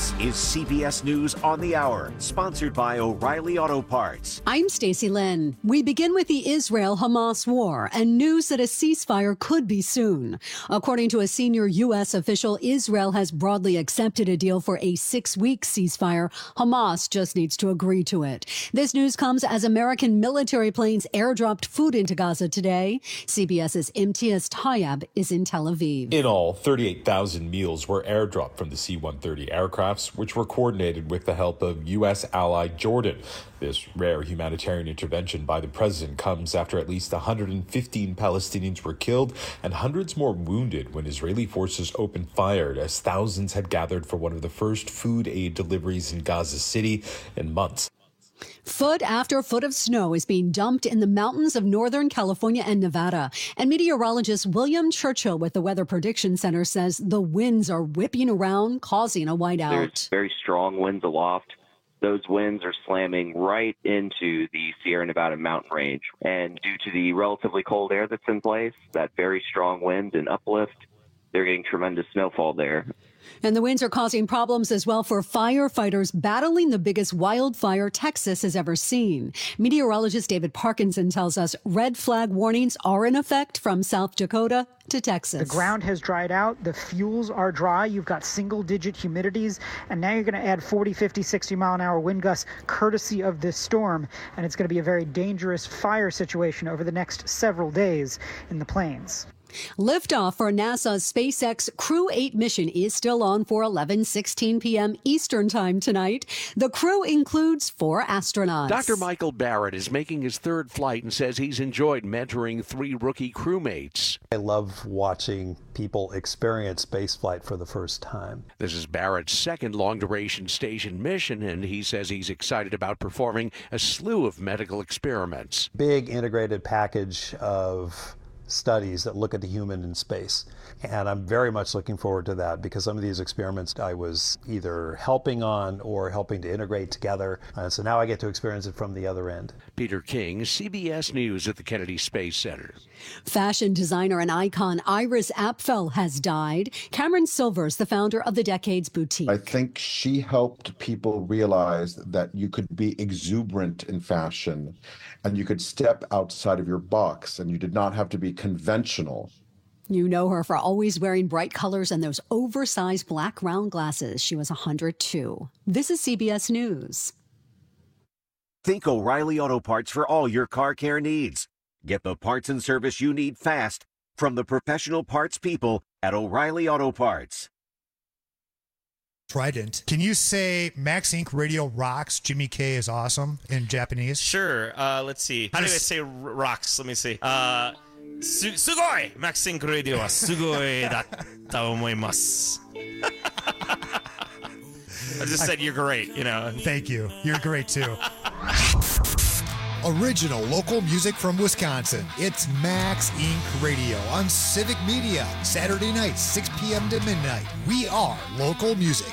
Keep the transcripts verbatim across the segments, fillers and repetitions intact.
This is C B S News on the Hour, sponsored by O'Reilly Auto Parts. I'm Stacey Lynn. We begin with the Israel-Hamas war and news that a ceasefire could be soon. According to a senior U S official, Israel has broadly accepted a deal for a six-week ceasefire. Hamas just needs to agree to it. This news comes as American military planes airdropped food into Gaza today. CBS's Imtiaz Tayyab is in Tel Aviv. In all, thirty-eight thousand meals were airdropped from the C one thirty aircrafts, which were coordinated with the help of U S ally Jordan. This rare humanitarian intervention by the president comes after at least one hundred fifteen Palestinians were killed and hundreds more wounded when Israeli forces opened fire as thousands had gathered for one of the first food aid deliveries in Gaza City in months. Foot after foot of snow is being dumped in the mountains of Northern California and Nevada. And meteorologist William Churchill with the Weather Prediction Center says the winds are whipping around, causing a whiteout. There's very strong winds aloft. Those winds are slamming right into the Sierra Nevada mountain range. And due to the relatively cold air that's in place, that very strong wind and uplift, they're getting tremendous snowfall there. And the winds are causing problems as well for firefighters battling the biggest wildfire Texas has ever seen. Meteorologist David Parkinson tells us red flag warnings are in effect from South Dakota to Texas. The ground has dried out. The fuels are dry. You've got single digit humidities. And now you're going to add forty, fifty, sixty mile an hour wind gusts courtesy of this storm. And it's going to be a very dangerous fire situation over the next several days in the plains. Liftoff for NASA's SpaceX Crew eight mission is still on for eleven sixteen p.m. Eastern Time tonight. The crew includes four astronauts. Doctor Michael Barrett is making his third flight and says he's enjoyed mentoring three rookie crewmates. I love watching people experience spaceflight for the first time. This is Barrett's second long-duration station mission, and he says he's excited about performing a slew of medical experiments. Big integrated package of studies that look at the human in space. And I'm very much looking forward to that because some of these experiments I was either helping on or helping to integrate together. Uh, so now I get to experience it from the other end. Peter King, C B S News at the Kennedy Space Center. Fashion designer and icon Iris Apfel has died. Cameron Silvers, the founder of the Decades Boutique. I think she helped people realize that you could be exuberant in fashion and you could step outside of your box and you did not have to be conventional. You know her for always wearing bright colors and those oversized black round glasses. She was one hundred two. This is C B S News. Think O'Reilly Auto Parts for all your car care needs. Get the parts and service you need fast from the professional parts people at O'Reilly Auto Parts. Trident. Can you say Max Incorporated Radio rocks, Jimmy K is awesome in Japanese? Sure. Uh, let's see. How do I say r- rocks? Let me see. Uh, su- sugoi! Max Incorporated Radio wa sugoi datta omoimasu. I just said you're great, you know. Thank you. You're great, too. Original local music from Wisconsin. It's Max Incorporated Radio on Civic Media. Saturday nights, six p.m. to midnight. We are local music.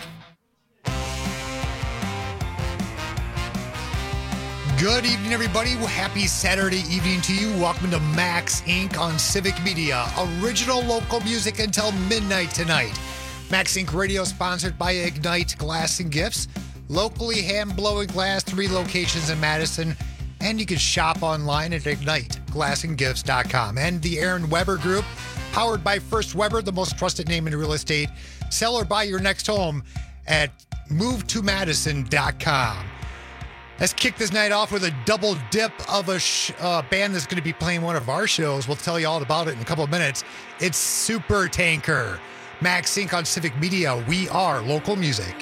Good evening, everybody. Happy Saturday evening to you. Welcome to Max Incorporated on Civic Media. Original local music until midnight tonight. Max Incorporated Radio sponsored by Ignite Glass and Gifts. Locally hand-blowing glass, three locations in Madison. And you can shop online at ignite glass and gifts dot com. And the Aaron Weber Group, powered by First Weber, the most trusted name in real estate. Sell or buy your next home at move to madison dot com. Let's kick this night off with a double dip of a sh- uh, band that's going to be playing one of our shows. We'll tell you all about it in a couple of minutes. It's Super Tanker. Max Incorporated on Civic Media. We are local music.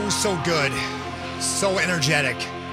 Oh, so good. So energetic.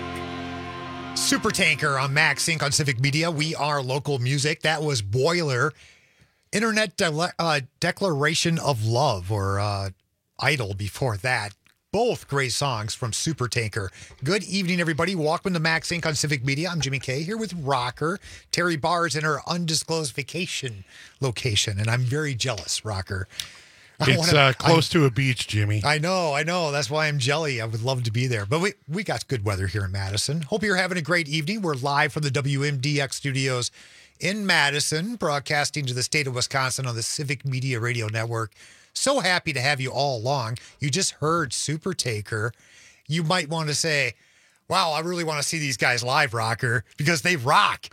Super Tanker on Max Inc on Civic Media. We are local music. That was Boiler. Internet De- uh, Declaration of Love, or uh, Idol before that. Both great songs from Super Tanker. Good evening, everybody. Welcome to Max Inc on Civic Media. I'm Jimmy K here with Rocker. Terry Barr's in her undisclosed vacation location, and I'm very jealous, Rocker. I It's wanna, uh, close I, to a beach, Jimmy. I know, I know. That's why I'm jelly. I would love to be there. But we, we got good weather here in Madison. Hope you're having a great evening. We're live from the W M D X studios in Madison, broadcasting to the state of Wisconsin on the Civic Media Radio Network. So happy to have you all along. You just heard Super Taker. You might want to say, wow, I really want to see these guys live, Rocker, because they rock.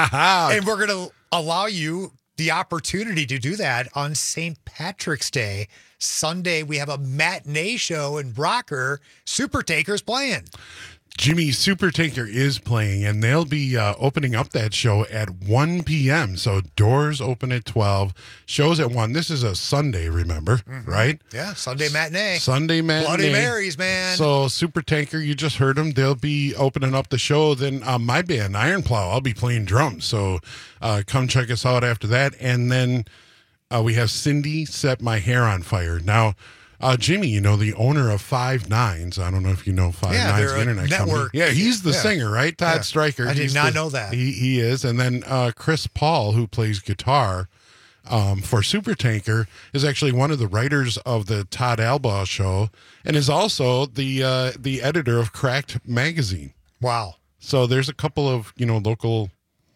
And we're going to allow you the opportunity to do that on Saint Patrick's Day. Sunday, we have a matinee show, and Rocker, Super Taker's playing. Jimmy, Super Tanker is playing, and they'll be uh, opening up that show at one p.m. So doors open at twelve, shows at one. This is a Sunday, remember, mm-hmm. right? Yeah, Sunday matinee. Sunday matinee. Bloody Marys, man. So Super Tanker, you just heard them. They'll be opening up the show. Then uh, my band, Iron Plow, I'll be playing drums. So uh, come check us out after that. And then uh, we have Cindy Set My Hair on Fire. Now, Uh, Jimmy, you know, the owner of Five Nines. I don't know if you know Five yeah, Nines they're Internet network. Company. Yeah, he's the yeah. singer, right? Todd yeah. Stryker. I did he's not the, know that. He he is. And then uh, Chris Paul, who plays guitar um, for Super Tanker, is actually one of the writers of the Todd Albaugh Show, and is also the uh, the editor of Cracked Magazine. Wow. So there's a couple of, you know, local.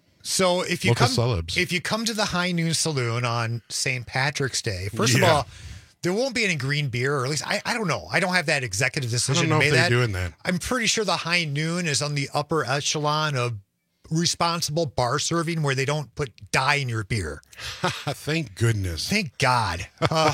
So if you local come celebs. if you come to the High Noon Saloon on Saint Patrick's Day, first Yeah. of all, there won't be any green beer, or at least I, I don't know. I don't have that executive I decision don't know to if make they're that. doing that. I'm pretty sure the High Noon is on the upper echelon of responsible bar serving, where they don't put dye in your beer. Thank goodness. Thank God. Uh,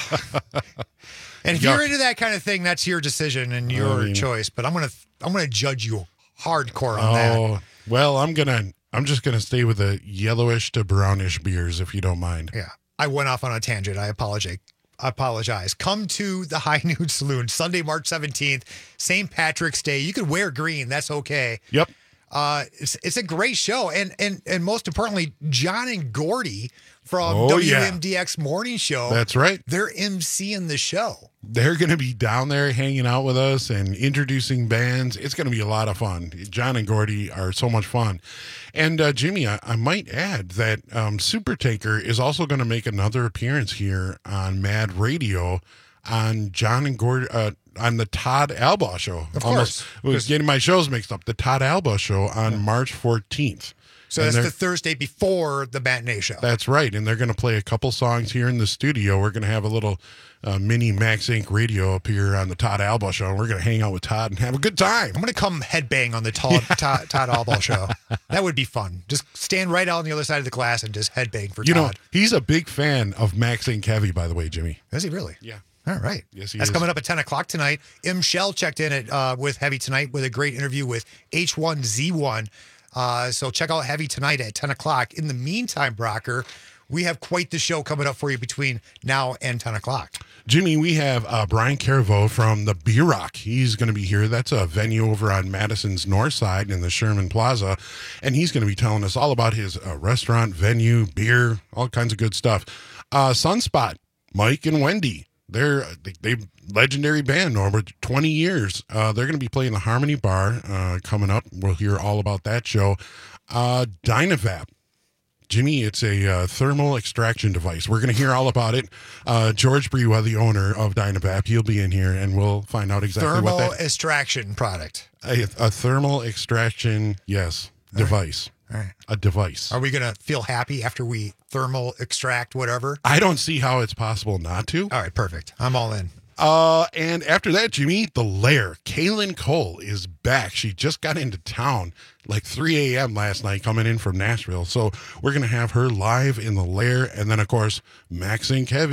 and if Yuck. you're into that kind of thing, that's your decision and your I mean- choice. But I'm gonna I'm gonna judge you hardcore on that. Oh, well, I'm gonna I'm just gonna stay with the yellowish to brownish beers, if you don't mind. Yeah, I went off on a tangent. I apologize. I apologize. Come to the High Noon Saloon Sunday, March seventeenth, Saint Patrick's Day. You could wear green. That's okay. Yep. Uh, it's it's a great show, and and and most importantly, John and Gordy from Oh, W yeah. M D X Morning Show. That's right. They're emceeing the show. They're going to be down there hanging out with us and introducing bands. It's going to be a lot of fun. John and Gordy are so much fun. And uh, Jimmy, I, I might add that um, Super Tanker is also going to make another appearance here on Mad Radio on John and Gordy, uh, on the Todd Albaugh Show. Of Almost, course. I was getting my shows mixed up. The Todd Albaugh Show on March fourteenth. So And that's they're- the Thursday before the matinee show. That's right. And they're going to play a couple songs here in the studio. We're going to have a little uh, mini Max Inc radio up here on the Todd Albaugh Show. And we're going to hang out with Todd and have a good time. I'm going to come headbang on the Todd, Todd, Todd Albaugh show. That would be fun. Just stand right out on the other side of the glass and just headbang for You know, Todd. he's a big fan of Max Inc Heavy, by the way, Jimmy. Is he really? Yeah. All right. Yes, he That's is. coming up at ten o'clock tonight. M. Shell checked in at uh, with Heavy tonight with a great interview with H one Z one. Uh, so check out Heavy tonight at ten o'clock. In the meantime, Brocker, we have quite the show coming up for you between now and ten o'clock. Jimmy, we have uh, Brian Carvo from the Beer Rock. He's going to be here. That's a venue over on Madison's north side in the Sherman Plaza. And he's going to be telling us all about his uh, restaurant, venue, beer, all kinds of good stuff. Uh, Sunspot, Mike and Wendy. They're they, they legendary band over twenty years. Uh, they're going to be playing the Harmony Bar uh, coming up. We'll hear all about that show. Uh, Dynavap. Jimmy, it's a uh, thermal extraction device. We're going to hear all about it. Uh, George Brewa, the owner of Dynavap, he'll be in here, and we'll find out exactly Thermal what that extraction product. a, a thermal extraction, yes, device. All right. A device. Are we going to feel happy after we thermal extract whatever? I don't see how it's possible not to. All right, perfect. I'm all in. Uh, and after that, Jimmy, the Lair, Kaylin Cole is back. She just got into town like three a.m. last night coming in from Nashville. So we're going to have her live in the Lair. And then, of course, Max Inc Heavy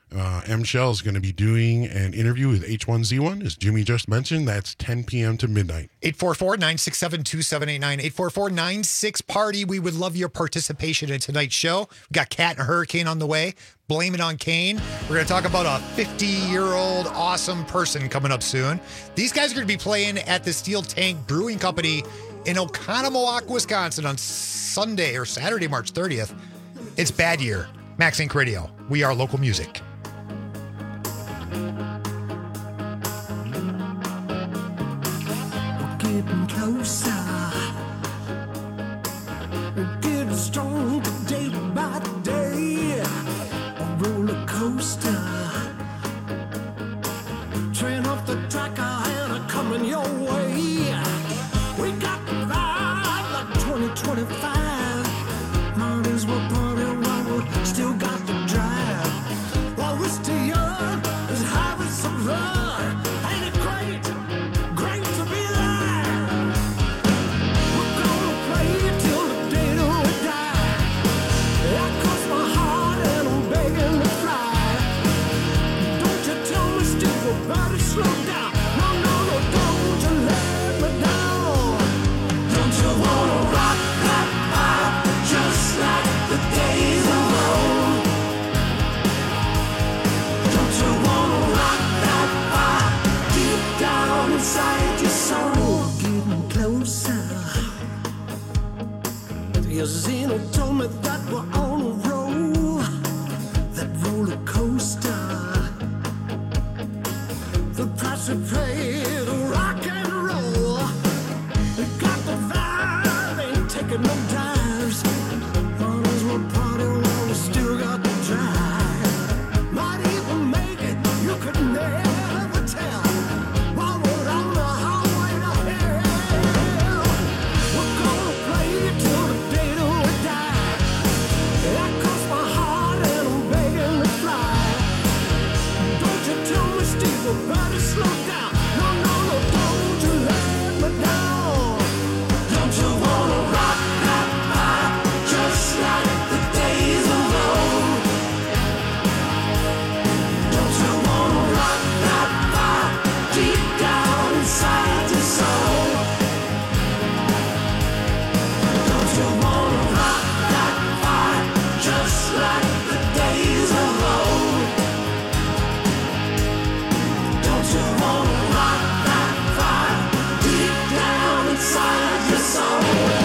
Uh, M. Shell is going to be doing an interview with H one Z one, as Jimmy just mentioned. That's ten p.m. to midnight. eight four four, nine six seven, two seven eight nine, eight four four, nine six, party. We would love your participation in tonight's show. We got Cat and Hurricane on the way. Blame it on Kane. We're going to talk about a fifty-year-old awesome person coming up soon. These guys are going to be playing at the Steel Tank Brewing Company in Oconomowoc, Wisconsin on Sunday or Saturday, March thirtieth. It's Bad Year. Max Inc Radio. We are local music. Getting closer, getting stronger day by day. A roller coaster, train off the track and a coming your way. We got the vibe like twenty twenty-five. Might as well party while we still got the drive. While we're still young, is having some fun. Ain't it great? Great to be alive. We're gonna play till the day that we die. That crossed my heart and I'm begging to fly. Don't you tell me, Steve, we're about to slow down. No, no, no, don't you let me down. Don't you wanna rock that vibe just like the days of old? Don't you wanna rock that vibe deep down inside your soul? Getting closer. Your Zeno told me that we're on a roll, that roller coaster. The price we pay to rock and roll. We got the vibe, ain't taking no dives. Might as well party while we still got the drive. Might even make it, you could never tell. While we're on the highway to hell, we're gonna play till the day that we die. That crossed my heart and I'm begging to fly. Don't you tell me, Steve, we're about to slow down. No, no, no, don't you let me down. Don't you wanna rock that vibe just like the days of old? Don't you wanna rock that vibe deep down inside your soul? Don't you wanna rock that vibe just like the days of old? Don't you wanna rock that vibe deep down inside your soul?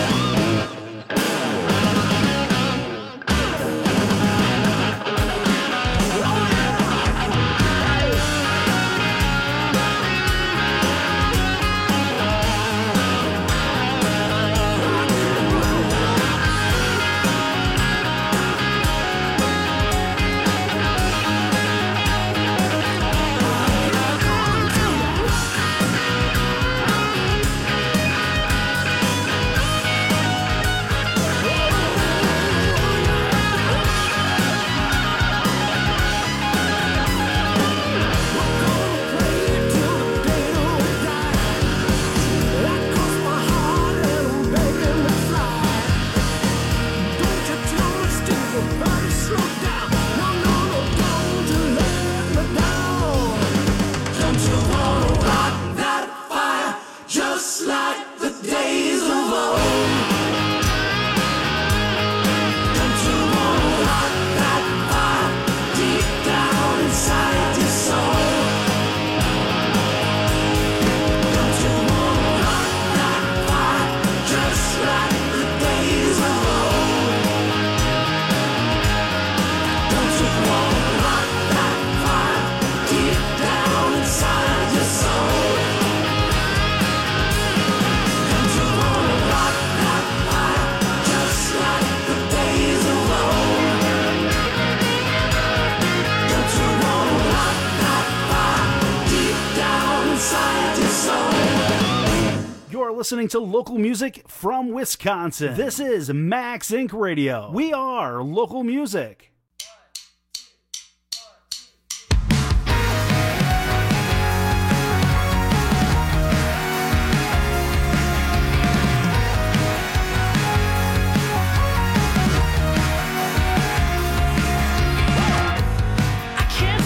Just like the days of old. Don't you wanna rock that vibe deep down inside your soul? Don't you wanna rock that vibe just like the days of old? Don't you wanna rock that vibe deep down inside your soul? You're listening to local music from Wisconsin. This is Max Inc Radio. We are local music. I can't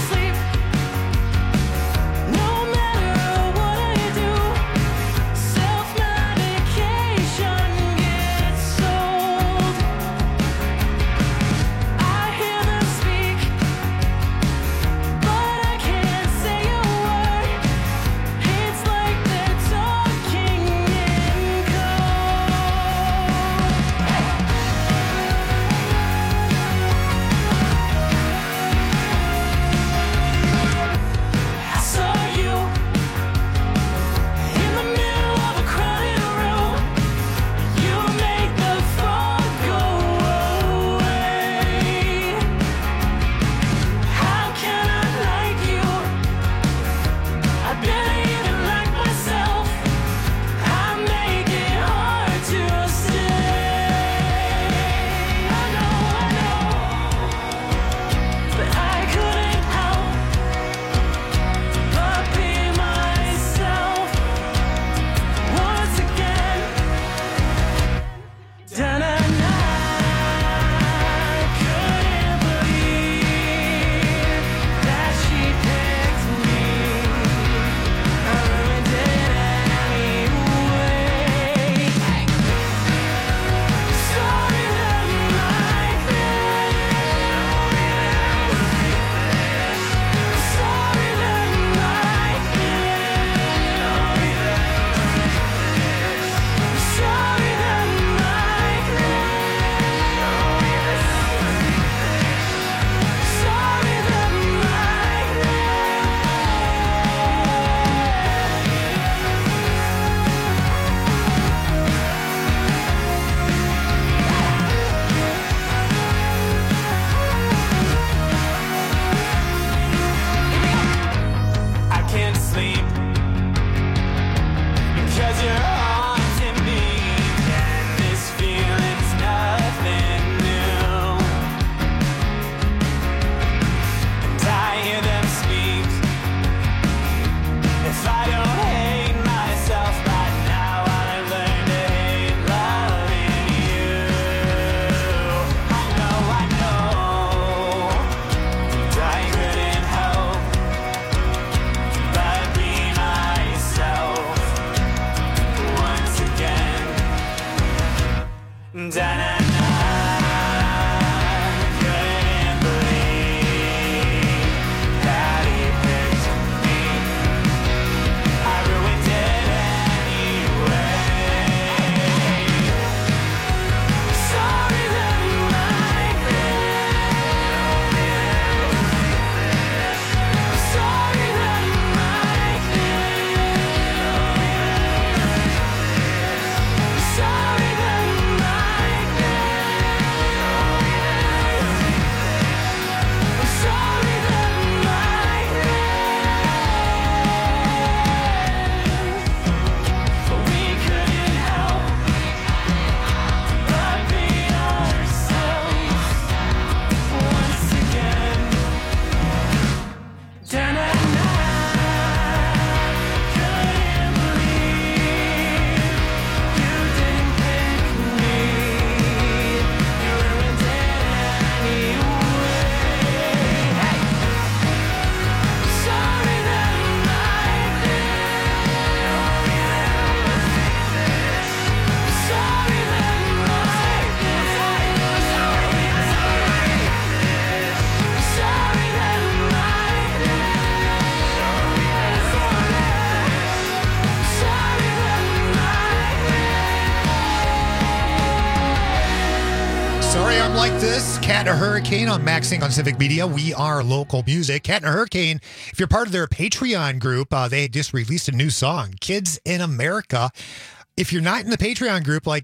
Hey, I'm Like This, Cat and a Hurricane on Max Inc on Civic Media. We are local music. Cat and a Hurricane, if you're part of their Patreon group, uh, they just released a new song, Kids in America. If you're not in the Patreon group, like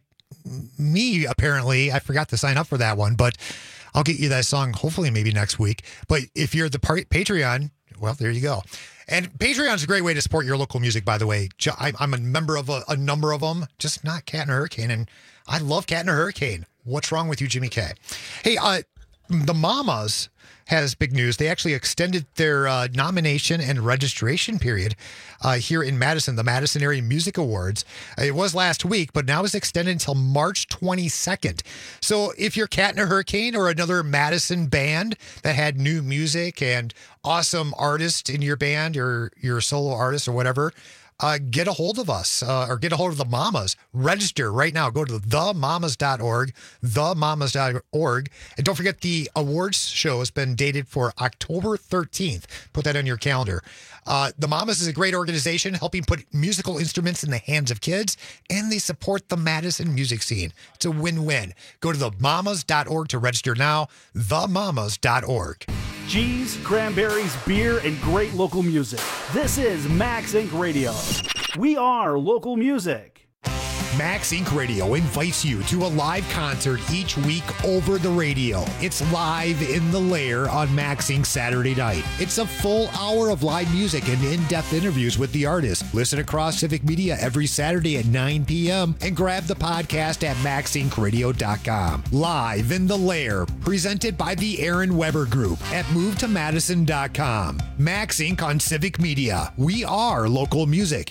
me, apparently, I forgot to sign up for that one, but I'll get you that song hopefully maybe next week. But if you're the part- Patreon, well, there you go. And Patreon's a great way to support your local music, by the way. I'm a member of a, a number of them, just not Cat and a Hurricane. And I love Cat and a Hurricane. What's wrong with you, Jimmy K? Hey, uh, the Mamas has big news. They actually extended their uh, nomination and registration period uh, here in Madison, the Madison Area Music Awards. It was last week, but now it's extended until March twenty-second. So if you're Cat and a Hurricane or another Madison band that had new music and awesome artist in your band or your solo artist or whatever, Uh, get a hold of us uh, or get a hold of the Mamas. Register right now. Go to the mamas dot org, the mamas dot org. And don't forget the awards show has been dated for October thirteenth. Put that on your calendar. Uh, the Mamas is a great organization helping put musical instruments in the hands of kids, and they support the Madison music scene. It's a win-win. Go to the mamas dot org to register now, the mamas dot org. Cheese, cranberries, beer, and great local music. This is Max Inc Radio. We are local music. Max Inc Radio invites you to a live concert each week over the radio. It's Live in the Lair on Max Inc Saturday night. It's a full hour of live music and in-depth interviews with the artist. Listen across Civic Media every Saturday at nine p.m. and grab the podcast at max inc radio dot com. Live in the Lair, presented by the Aaron Weber Group at move to madison dot com. Max Inc on Civic Media. We are local music.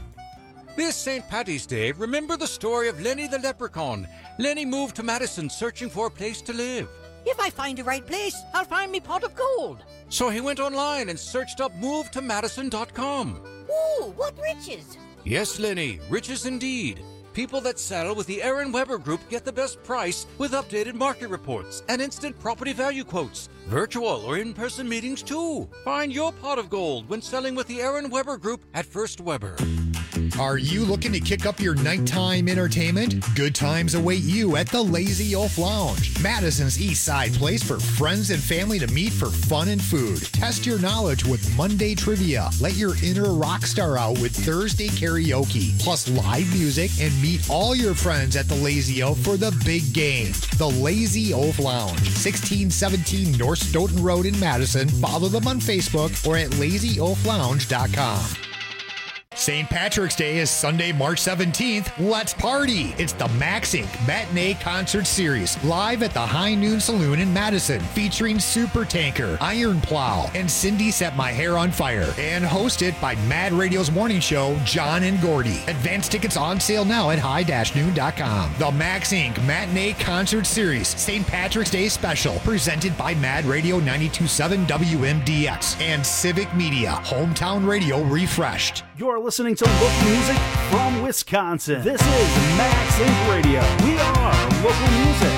This Saint Paddy's Day, remember the story of Lenny the Leprechaun. Lenny moved to Madison searching for a place to live. If I find the right place, I'll find me pot of gold. So he went online and searched up move to madison dot com. Ooh, what riches! Yes, Lenny, riches indeed. People that settle with the Aaron Weber Group get the best price with updated market reports and instant property value quotes. Virtual or in-person meetings too. Find your pot of gold when selling with the Aaron Weber Group at First Weber. Are you looking to kick up your nighttime entertainment? Good times await you at the Lazy Oaf Lounge, Madison's East Side place for friends and family to meet for fun and food. Test your knowledge with Monday trivia. Let your inner rock star out with Thursday karaoke, plus live music, and meet all your friends at the Lazy Oaf for the big game. The Lazy Oaf Lounge, sixteen seventeen North Stoughton Road in Madison. Follow them on Facebook or at lazy oaf lounge dot com. Saint Patrick's Day is Sunday, March seventeenth. Let's party! It's the Max Inc Matinee Concert Series, live at the High Noon Saloon in Madison, featuring Super Tanker, Iron Plow, and Cindy Set My Hair on Fire, and hosted by Mad Radio's morning show, John and Gordy. Advance tickets on sale now at high noon dot com. The Max Inc Matinee Concert Series, Saint Patrick's Day Special, presented by Mad Radio ninety-two point seven W M D X and Civic Media, Hometown Radio refreshed. You're listening to local music from Wisconsin. This is Max Inc Radio. We are local music.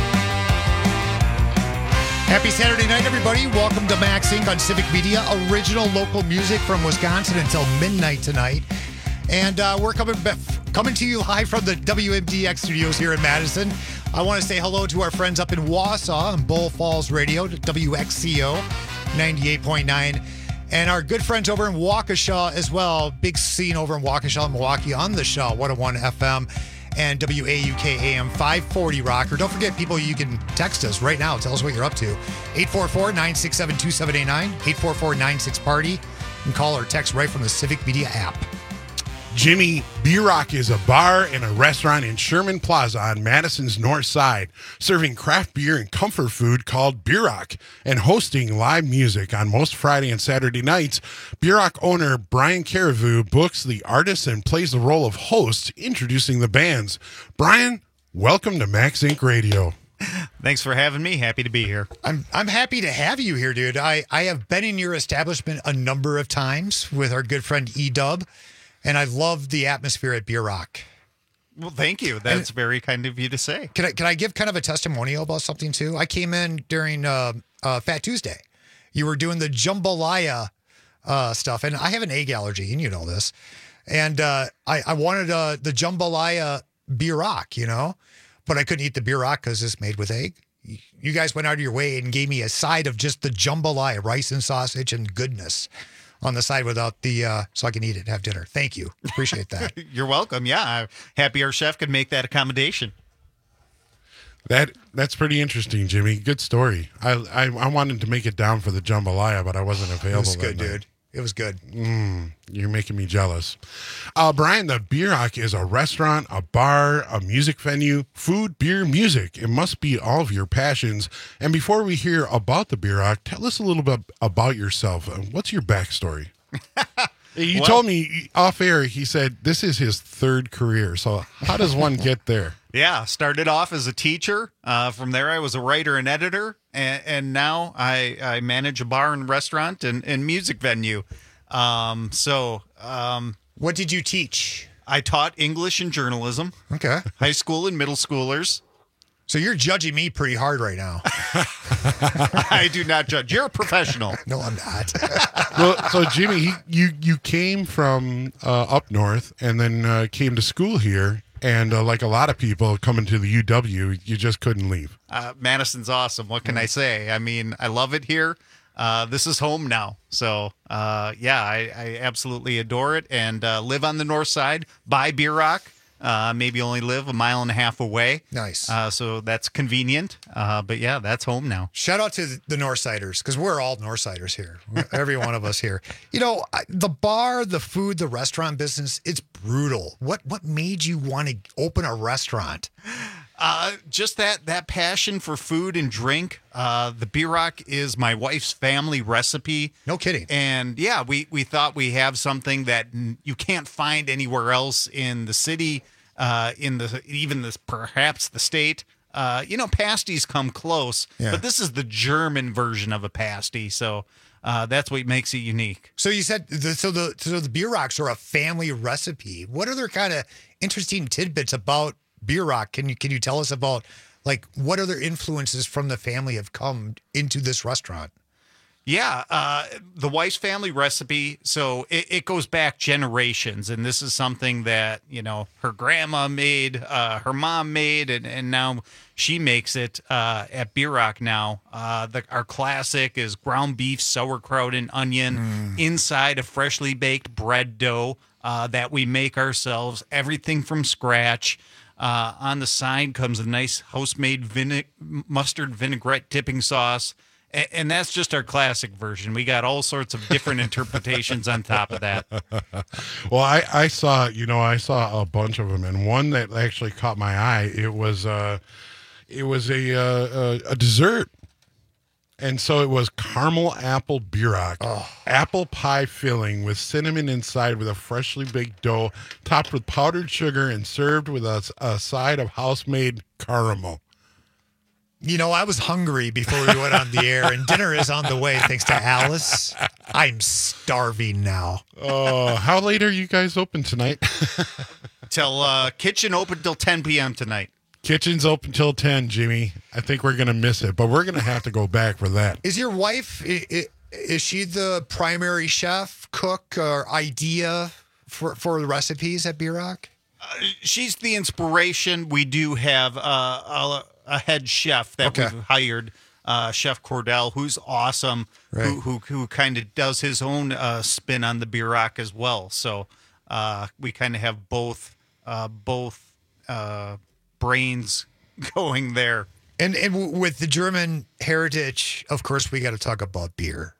Happy Saturday night, everybody. Welcome to Max Inc on Civic Media. Original local music from Wisconsin until midnight tonight. And uh, we're coming coming to you live from the W M D X studios here in Madison. I want to say hello to our friends up in Wausau on Bull Falls Radio, W X C O ninety-eight point nine. And our good friends over in Waukesha as well. Big scene over in Waukesha, Milwaukee on the Shaw, one oh one F M and W A U K A M five forty Rocker. Don't forget, people, you can text us right now. Tell us what you're up to. eight four four, nine six seven, two seven eight nine, eight four four, nine six, party. You can call or text right from the Civic Media app. Jimmy, B-Rock is a bar and a restaurant in Sherman Plaza on Madison's north side, serving craft beer and comfort food called B-Rock, and hosting live music on most Friday and Saturday nights. B-Rock owner Brian Carreveau books the artists and plays the role of host, introducing the bands. Brian, welcome to Max Inc Radio. Thanks for having me. Happy to be here. I'm I'm happy to have you here, dude. I, I have been in your establishment a number of times with our good friend E-Dub. And I love the atmosphere at B-Rock. Well, thank you. That's and very kind of you to say. Can I can I give kind of a testimonial about something too? I came in during uh, uh, Fat Tuesday. You were doing the jambalaya uh, stuff, and I have an egg allergy, and you know this. And uh, I, I wanted uh, the jambalaya B-Rock, you know, but I couldn't eat the B-Rock because it's made with egg. you guys went out of your way and gave me a side of just the jambalaya, rice and sausage and goodness on the side without the, uh, so I can eat it and have dinner. Thank you. Appreciate that. You're welcome. Yeah, I'm happy our chef could make that accommodation. That that's pretty interesting, Jimmy. Good story. I, I I wanted to make it down for the jambalaya, but I wasn't available. It was good, that night. dude. It was good. Mm, you're making me jealous. Uh, Brian, the Bierock is a restaurant, a bar, a music venue, food, beer, music. It must be all of your passions. And before we hear about the Bierock, tell us a little bit about yourself. Uh, What's your backstory? You Well- told me off air, he said this is his third career. So how does one get there? Yeah, started off as a teacher. Uh, from there, I was a writer and editor, and, and now I, I manage a bar and restaurant and, and music venue. Um, so, um, what did you teach? I taught English and journalism. Okay, high school and middle schoolers. So you're judging me pretty hard right now. I do not judge. You're a professional. No, I'm not. Well, so Jimmy, he, you you came from uh, up north and then uh, came to school here, and uh, like a lot of people coming to the U W, you just couldn't leave. Uh, Madison's awesome. What can I say? I mean, I love it here. Uh, this is home now. So, uh, yeah, I, I absolutely adore it and uh, live on the north side by Bierock. Uh, maybe only live a mile and a half away. Nice. Uh, so that's convenient. Uh, but yeah, that's home now. Shout out to the Northsiders, because we're all Northsiders here. Every one of us here. You know, I- the bar, the food, the restaurant business, it's brutal. What what made you want to open a restaurant? Uh, just that that passion for food and drink. Uh, the Bierock is my wife's family recipe. No kidding. And yeah, we we thought we have something that n- you can't find anywhere else in the city, uh, in the even this perhaps the state. Uh, you know, pasties come close, Yeah. but this is the German version of a pasty. So uh, that's what makes it unique. So you said the, so the so the Bierocks are a family recipe. What other kind of interesting tidbits about Bierock can you can you tell us about, like, what other influences from the family have come into this restaurant? Yeah, uh, the Weiss family recipe. So it, it goes back generations, and this is something that, you know, her grandma made, uh, her mom made, and, and now she makes it uh, at Bierock now. Uh, the, our classic is ground beef, sauerkraut, and onion inside a freshly baked bread dough uh, that we make ourselves, everything from scratch. Uh, on the side comes a nice house-made vine- mustard vinaigrette dipping sauce. And that's just our classic version. We got all sorts of different interpretations on top of that. Well, I, I saw, you know, I saw a bunch of them, and one that actually caught my eye. It was, uh, it was a uh, a, a dessert, and so it was caramel apple Bierock, apple pie filling with cinnamon inside, with a freshly baked dough, topped with powdered sugar, and served with a, a side of house-made caramel. You know, I was hungry before we went on the air, and dinner is on the way thanks to Alice. I'm starving now. Oh, how late are you guys open tonight? Till uh, kitchen open till ten p.m. tonight. Kitchen's open till ten, Jimmy. I think we're going to miss it, but we're going to have to go back for that. Is your wife, i- i- is she the primary chef, cook, or idea for, for the recipes at Bierock? Uh, she's the inspiration. We do have uh, a, a head chef that Okay. we've hired, uh, Chef Cordell, who's awesome, Right. who who, who kind of does his own uh, spin on the Bierock as well. So uh, we kind of have both uh, both uh, brains going there. And and w- with the German heritage, of course, we got to talk about beer.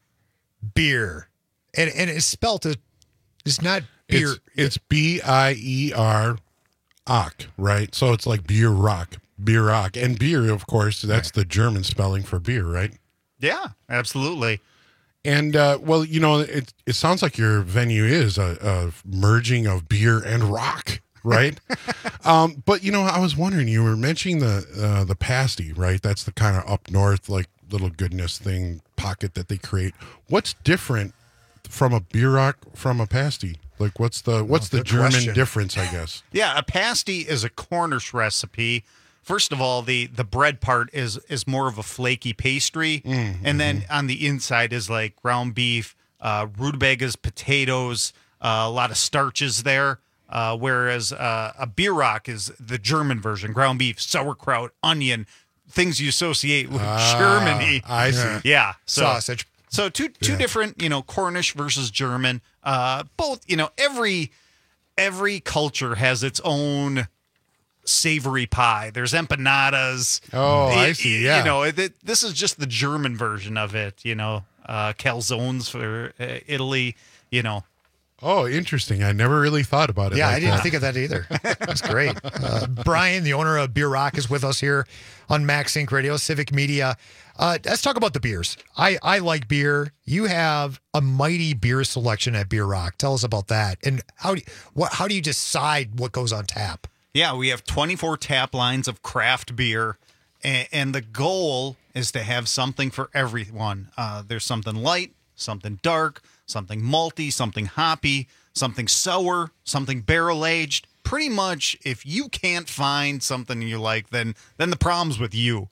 Beer, and and it's spelled it. It's not beer. It's, it's B I E R, Ock, right? So it's like beer rock, beer rock. And beer, of course, that's the German spelling for beer, right? Yeah, absolutely. And, uh, well, you know, it it sounds like your venue is a, a merging of beer and rock, right? um, but, you know, I was wondering, you were mentioning the uh, the pasty, right? That's the kind of up north, like, little goodness thing, pocket that they create. What's different from a Bierock from a pasty? Like, what's the what's the good German question. difference, I guess? Yeah, a pasty is a Cornish recipe. First of all, the the bread part is is more of a flaky pastry, Mm-hmm. and then on the inside is like ground beef, uh, rutabagas, potatoes, uh, a lot of starches there. Uh, whereas uh, a Bierock is the German version: ground beef, sauerkraut, onion, things you associate with Ah, Germany. I see. Yeah, so, Sausage. So two two Yeah. different, you know, Cornish versus German. Uh, both, you know, every every culture has its own savory pie. There's empanadas. Oh, I Y- see, y- yeah. You know, it, this is just the German version of it. You know, uh, calzones for uh, Italy. You know. Oh, interesting. I never really thought about it. Yeah, like I didn't that. think of that either. That's great. Uh, Brian, the owner of Beer Rock, is with us here on Max Inc Radio, Civic Media. Uh, let's talk about the beers. I, I like beer. You have a mighty beer selection at Beer Rock. Tell us about that. And how do you, what how do you decide what goes on tap? Yeah, we have twenty-four tap lines of craft beer, and, and the goal is to have something for everyone. Uh, there's something light, something dark, something malty, something hoppy, something sour, something barrel aged. Pretty much, if you can't find something you like, then then the problem's with you.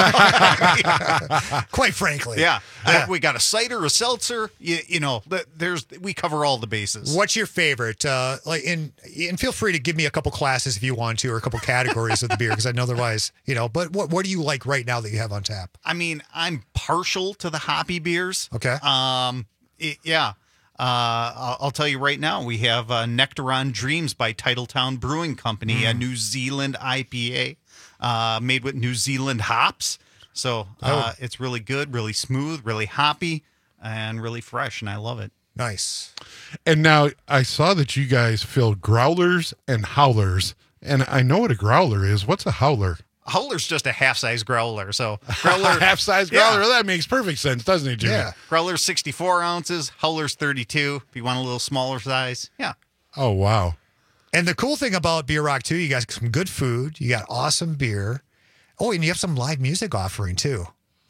Quite frankly. Yeah. Yeah. Uh, we got a cider, a seltzer. You, you know, th- there's we cover all the bases. What's your favorite? Uh, like, and and feel free to give me a couple classes if you want to, or a couple categories of the beer, because I know otherwise, you know. But what what do you like right now that you have on tap? I mean, I'm partial to the hoppy beers. Okay. Um. it- yeah. Uh, I'll, I'll tell you right now, we have uh, Nectaron Dreams by Titletown Brewing Company, a New Zealand I P A uh, made with New Zealand hops. So uh, it's really good, really smooth, really hoppy, and really fresh, and I love it. Nice. And now I saw that you guys fill growlers and howlers. And I know what a growler is. What's a howler? Howler's just a half-size growler. So growler, Half size Yeah. growler. That makes perfect sense, doesn't it, Jimmy? Yeah. growler's sixty-four ounces, howler's thirty-two. If you want a little smaller size, yeah. Oh, wow. And the cool thing about Beer Rock too, you got some good food, you got awesome beer. Oh, and you have some live music offering too.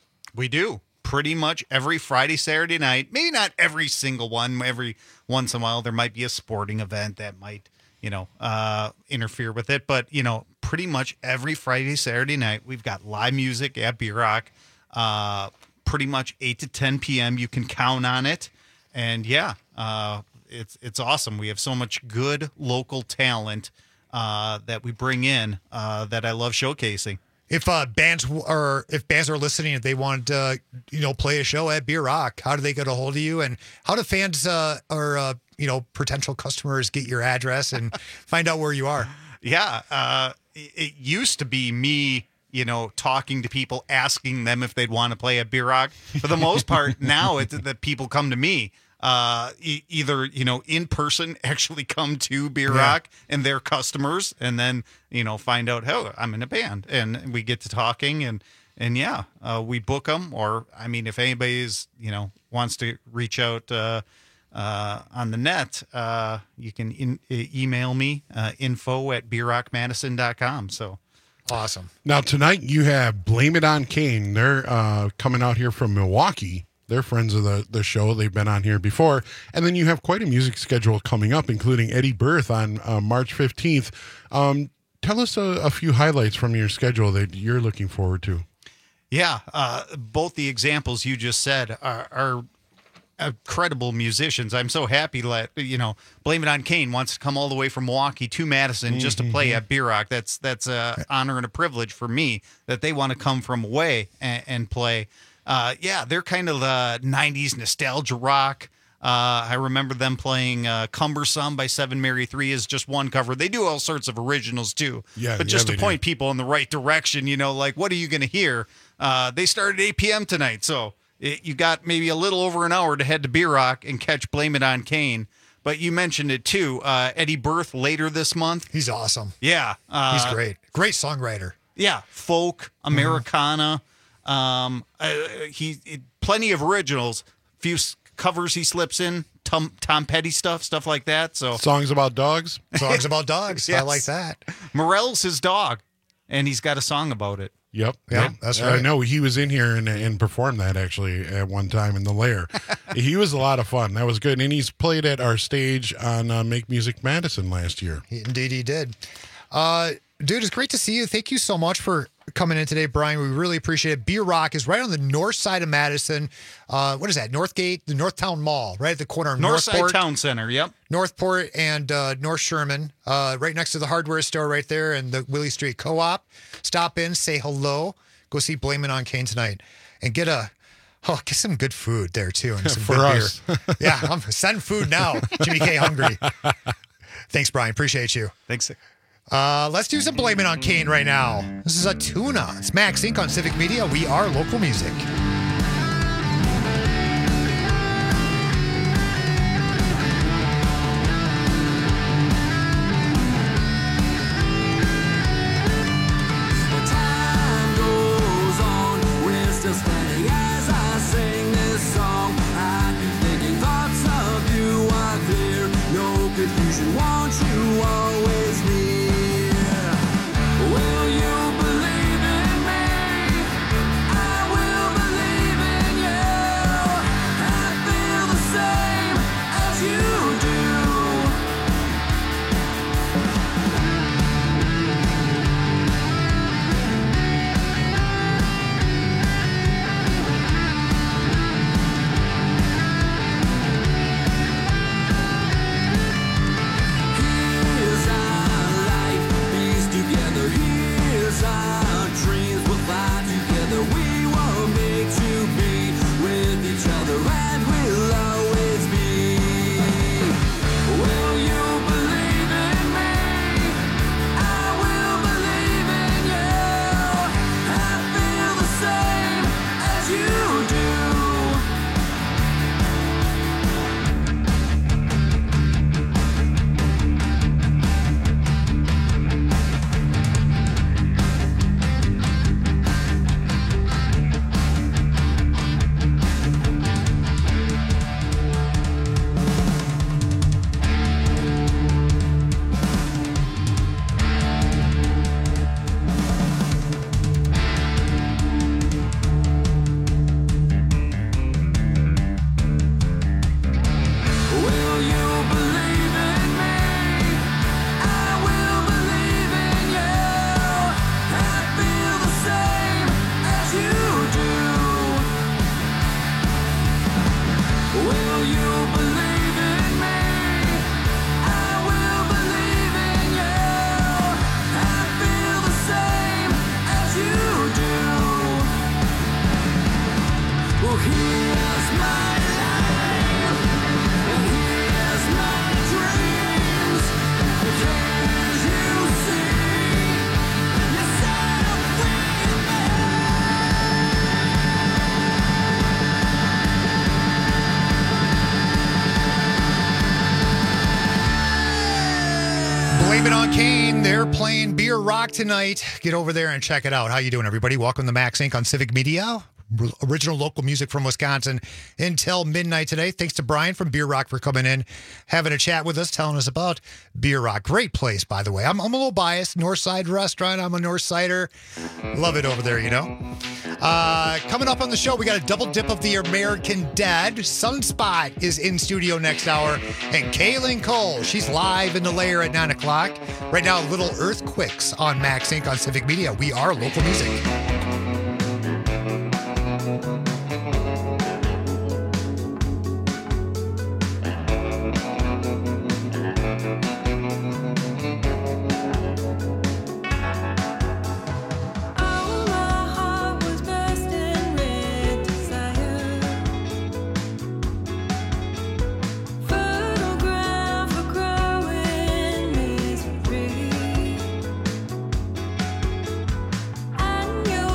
We do. Pretty much every Friday, Saturday night. Maybe not every single one. Every once in a while, there might be a sporting event that might, you know, uh, interfere with it. But, you know, pretty much every Friday, Saturday night, we've got live music at Beer Rock. Uh, pretty much eight to ten p.m. You can count on it. And, yeah, uh, it's it's awesome. We have so much good local talent uh, that we bring in uh, that I love showcasing. If uh, bands w- or if bands are listening, if they want to, uh, you know, play a show at Beer Rock, how do they get a hold of you? And how do fans uh, or uh, you know potential customers get your address and find out where you are? Yeah, uh, it, it used to be me, you know, talking to people, asking them if they'd want to play at Beer Rock. For the most part, now it's that people come to me. Uh, e- either, you know, in person, actually come to Beer Yeah. Rock and their customers, and then, you know, find out, oh, I'm in a band, and we get to talking, and and yeah, uh, we book them. Or, I mean, if anybody's, you know, wants to reach out uh, uh, on the net, uh, you can in, e- email me uh, info at beer rock madison dot com. So awesome. Now, tonight you have Blame It on Kane. They're uh, coming out here from Milwaukee. They're friends of the, the show. They've been on here before. And then you have quite a music schedule coming up, including Eddie Berth on uh, March fifteenth. Um, tell us a, a few highlights from your schedule that you're looking forward to. Yeah, uh, both the examples you just said are, are incredible musicians. I'm so happy that, you know, Blame It on Kane wants to come all the way from Milwaukee to Madison just to play at Beer Rock. That's that's a honor and a privilege for me that they want to come from away and, and play. Uh, yeah, they're kind of the nineties nostalgia rock. Uh, I remember them playing uh, Cumbersome by Seven Mary Three is just one cover. They do all sorts of originals too. Yeah, but yeah, just they to do. point people in the right direction, you know, like, what are you going to hear? Uh, they start at eight p.m. tonight, so it, you got maybe a little over an hour to head to Beer Rock and catch Blame It on Kane. But you mentioned it too. Uh, Eddie Berth later this month. He's awesome. Yeah. Uh, He's great. Great songwriter. Yeah, folk, Americana. Um, uh, he it, plenty of originals. Few s- covers he slips in. Tom Tom Petty stuff, stuff like that. So Songs about dogs? Songs about dogs. I Yes. like that. Morel's his dog, and he's got a song about it. Yep. Yeah, yep. that's I right. know he was in here and, and performed that actually at one time in the Lair. He was a lot of fun. That was good. And he's played at our stage on uh, Make Music Madison last year. He, indeed, he did. Uh, dude, it's great to see you. Thank you so much for coming in today, Brian. We really appreciate it. Beer Rock is right on the north side of Madison. Uh, what is that? Northgate, the Northtown Mall, right at the corner of Northside Northport, Town Center. Yep. Northport and uh, North Sherman, uh, right next to the hardware store right there and the Willie Street Co-op. Stop in, say hello. go see Blame It on Kane tonight and get a oh get some good food there too and some For good us. beer. Yeah, I'm send food now. Jimmy K hungry. Thanks, Brian. Appreciate you. Thanks. Uh, let's do some Blame It on Kane right now. This is a tuna. It's Max Inc on Civic Media. We are local music. Confusion, won't you always be? Will you believe in me? I will believe in you. I feel the same as you do. Here's our life, peace together. Here's our dreams, we'll fly together. We were made to be with each other, and we'll always be. Will you believe in me? I will believe in you. I feel the same as you do. Will you believe in me? I will believe in you. I feel the same as you do. Will you believe in me? I will believe in you. I feel the same as you do. Well, here's my life. Here's my dreams. Can't you see? Yourself with Blame It on Kane. They're playing Beer Rock tonight. Get over there and check it out. How you doing, everybody? Welcome to Max Inc on Civic Media. R- Original local music from Wisconsin until midnight today. Thanks to Brian from Beer Rock for coming in, having a chat with us, telling us about Beer Rock. Great place, by the way. I'm, I'm a little biased. Northside restaurant. I'm a Northsider. Love it over there, you know. Uh, coming up on the show, we got a double dip of the American Dead. Sunspot is in studio next hour. And Kaylin Cole, she's live in the lair at nine o'clock. Right now, Little Earthquakes on Max Inc on Civic Media. We are local music. And you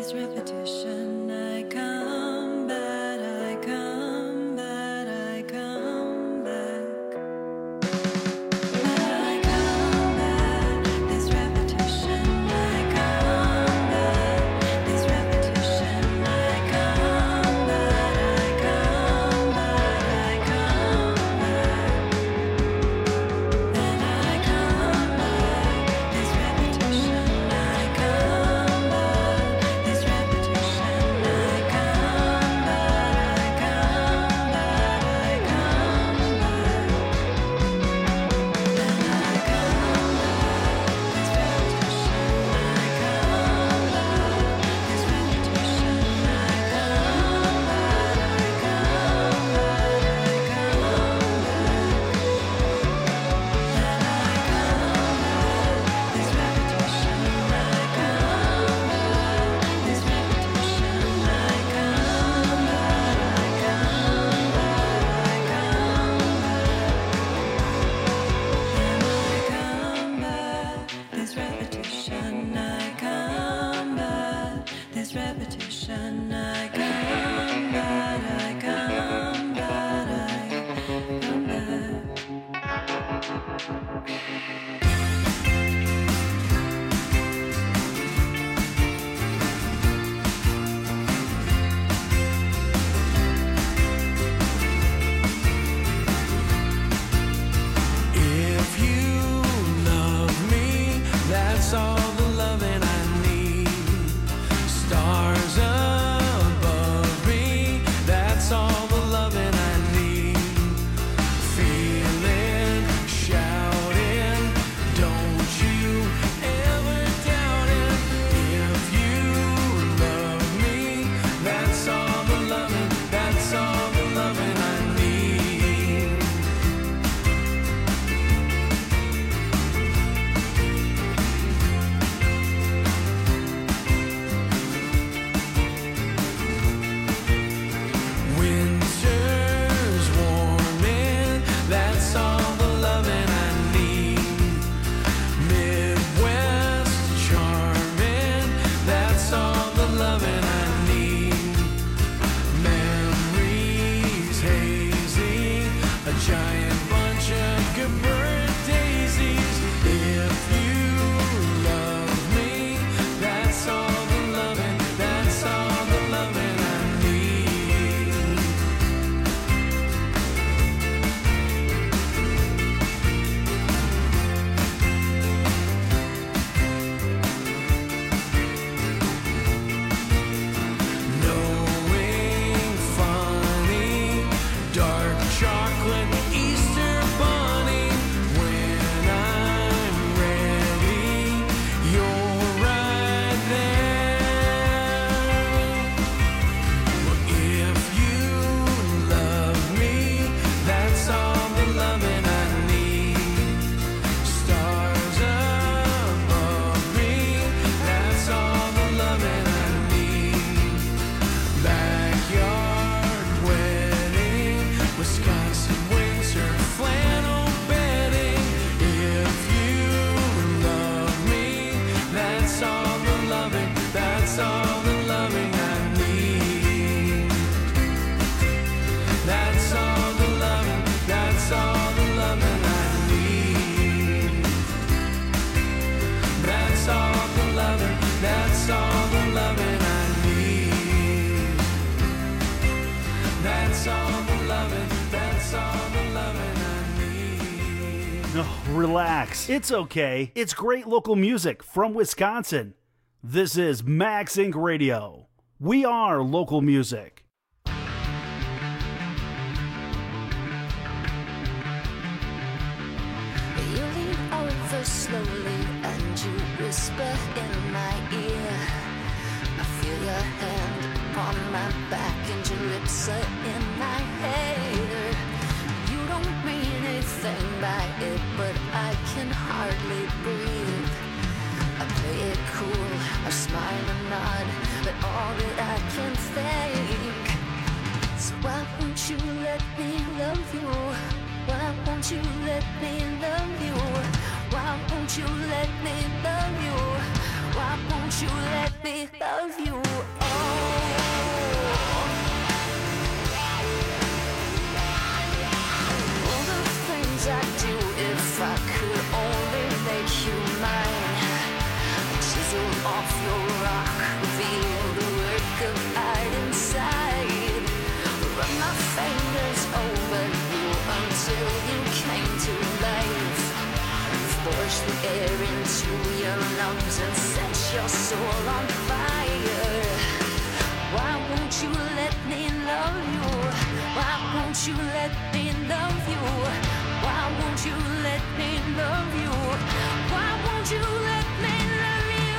this repetition. I combat, I combat, I come back. I combat this repetition. I combat this repetition. I combat, I combat, I come back. Then I come back this repetition. I come back this repetition. I come back, I come back, I come back. Then I come back this repetition. I come back this repetition. I come back, I come back, I come back. Then I come back this repetition. I come back this repetition. I come back, I come back, I come back. Then I come back this repetition. I come back this repetition. I come back, I come back, I come back. If you love me, that's all the loving I need. Stars above me, that's all the loving I need. Feeling, shouting, don't you ever doubt it. If you love me, that's all the loving, that's all the loving I need. Winter's warming, that's all the loving I need. Midwest charming, that's all the loving I need. Memories hazy, a giant bunch of Gilbert daisies. If you love me, that's all the loving, that's all the loving I need. Knowing funny, dark chocolate Easter bunny. When I'm ready, you're right there. Well, if you love me, that's all the loving I need. Stars above me, that's all the loving I need. Backyard wedding, Wisconsin winter flannel bedding. If you love me, that's all the loving, that's all the loving I need. That's all the loving, that's all the loving I need. That's all the loving, that's all the loving I need. That's all the loving, that's all the loving I need. No, relax. It's okay. It's great local music from Wisconsin. This is Max Inc Radio. We are local music. You lean over slowly and you whisper in my ear. I feel your hand upon my back and your lips are in my hair. You don't mean anything by it, but I can hardly breathe. I play it cool, I smile and nod, but all that I can think. So why won't you let me love you? Why won't you let me love you? Why won't you let me love you? Why won't you let me love you? rock, reveal the work of art inside. Run my fingers over you until you came to life. Force the air into your lungs and set your soul on fire. Why won't you let me love you? Why won't you let me love you? Why won't you let me love you? Why won't you let me love you?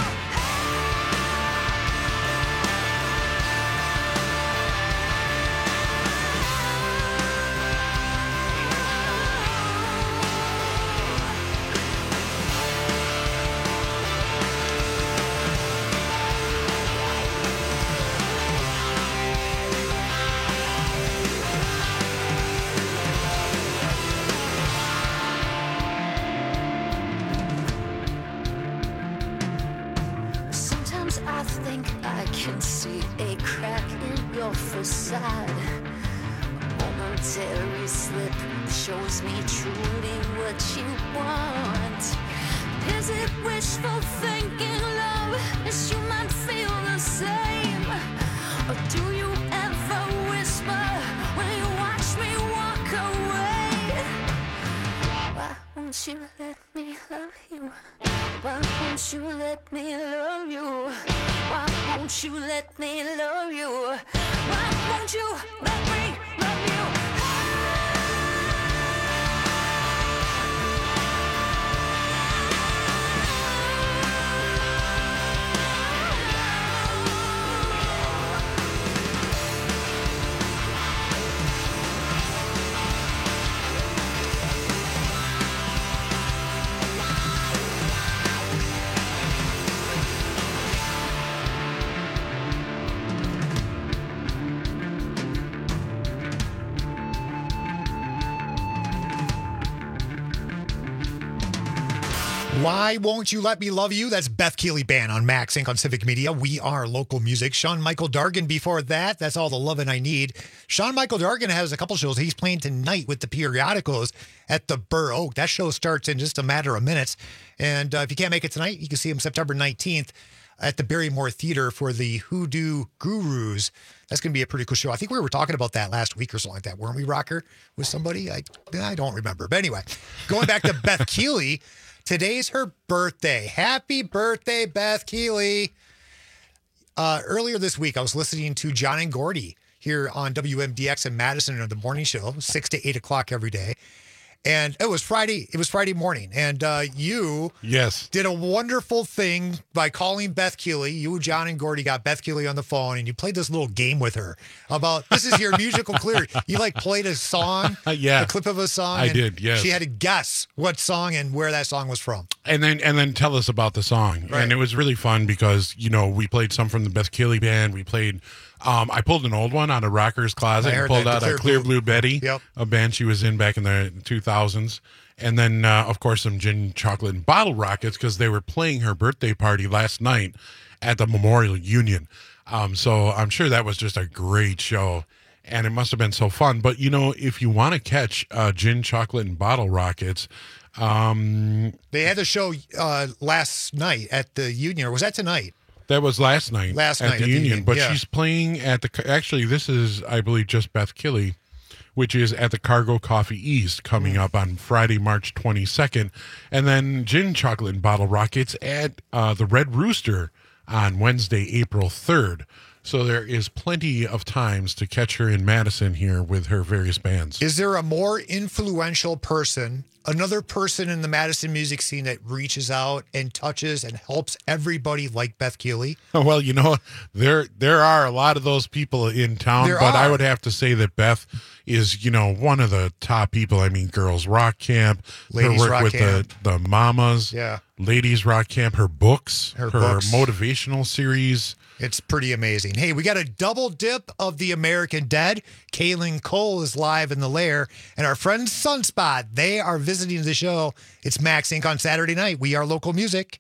Sometimes I think I can see a crack in your facade. A momentary slip shows me truly what you want. Is it wishful thinking, love? Yes, you might feel the same. Or do you ever whisper when you watch me walk away? Why won't you let me love you? Why won't you let me love you? Why won't you let me love you? Why won't you let me love you? Why Won't You Let Me Love You? That's Beth Keeley Band on Max Inc on Civic Media. We are local music. Sean Michael Dargan before that. That's All the Lovin' I Need. Sean Michael Dargan has a couple shows. He's playing tonight with the Periodicals at the Burr Oak. That show starts in just a matter of minutes. And uh, if you can't make it tonight, you can see him September nineteenth at the Barrymore Theater for the Hoodoo Gurus. That's going to be a pretty cool show. I think we were talking about that last week or something like that, weren't we, Rocker? With somebody? I, I don't remember. But anyway, going back to Beth Keeley. Today's her birthday. Happy birthday, Beth Keeley. Uh, earlier this week, I was listening to John and Gordy here on W M D X in Madison on the morning show, six to eight o'clock every day. And it was Friday. It was Friday morning. And uh, you yes did a wonderful thing by calling Beth Keeley. You, John, and Gordy got Beth Keeley on the phone, and you played this little game with her about, this is your musical clear. You like played a song, yeah, a clip of a song. I and did, yes. She had to guess what song and where that song was from. And then and then tell us about the song. Right. And it was really fun because, you know, we played some from the Beth Keeley Band. We played, um, I pulled an old one out of Rocker's Closet. I and heard pulled that, out the a Clear Clear Blue, Blue. Betty, Yep. a band she was in back in the two thousands. And then, uh, of course, some Gin, Chocolate, and Bottle Rockets because they were playing her birthday party last night at the Memorial Union. Um, so I'm sure that was just a great show. And it must have been so fun. But, you know, if you want to catch uh, Gin, Chocolate, and Bottle Rockets, um, They had the show uh, last night at the Union, or was that tonight? that was last night Last at night the at the Union. Union, But yeah. she's playing at the, actually, this is, I believe, just Beth Keeley, which is at the Cargo Coffee East coming Mm. up on Friday, March twenty-second. And then Gin, Chocolate, and Bottle Rockets at uh, the Red Rooster on Wednesday, April third. So there is plenty of times to catch her in Madison here with her various bands. Is there a more influential person, another person in the Madison music scene that reaches out and touches and helps everybody like Beth Keeley? Well, you know, there there are a lot of those people in town, There but I are. would have to say that Beth is, you know, one of the top people. I mean, Girls Rock Camp, Ladies her work Rock with Camp. the the Mamas, Yeah. Ladies Rock Camp, her books, Her her, books. motivational series. It's pretty amazing. Hey, we got a double dip of the American Dead. Kaylin Cole is live in the lair. And our friends Sunspot, they are visiting the show. It's Max Inc on Saturday night. We are local music.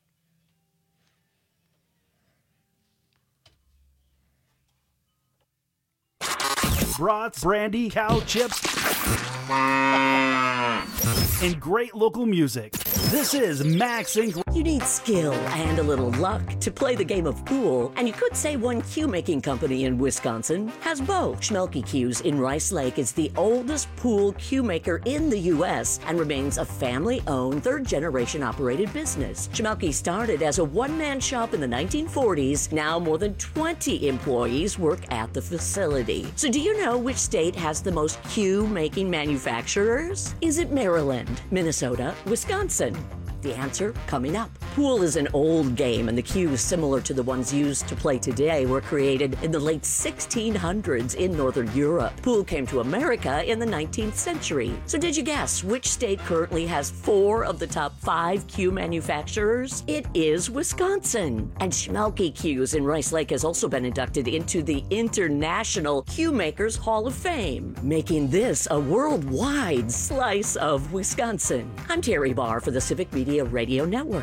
Brats, brandy, cow chips, and great local music. This is Max Incorporated. You need skill and a little luck to play the game of pool, and you could say one cue-making company in Wisconsin has both. Schmelke Cues in Rice Lake is the oldest pool cue maker in the U S and remains a family-owned, third-generation operated business. Schmelke started as a one-man shop in the nineteen forties. Now more than twenty employees work at the facility. So do you know which state has the most cue-making manufacturers? Is it Maryland, Minnesota, Wisconsin? The answer coming up. Pool is an old game, and the cues similar to the ones used to play today were created in the late sixteen hundreds in Northern Europe. Pool came to America in the nineteenth century. So did you guess which state currently has four of the top five cue manufacturers? It is Wisconsin. And Schmelke Cues in Rice Lake has also been inducted into the International Cue Makers Hall of Fame, making this a worldwide slice of Wisconsin. I'm Terry Barr for the Civic Media Radio Network.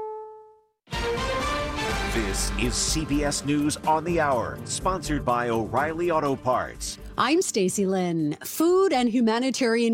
This is C B S News on the Hour, sponsored by O'Reilly Auto Parts. I'm Stacy Lynn. Food and humanitarian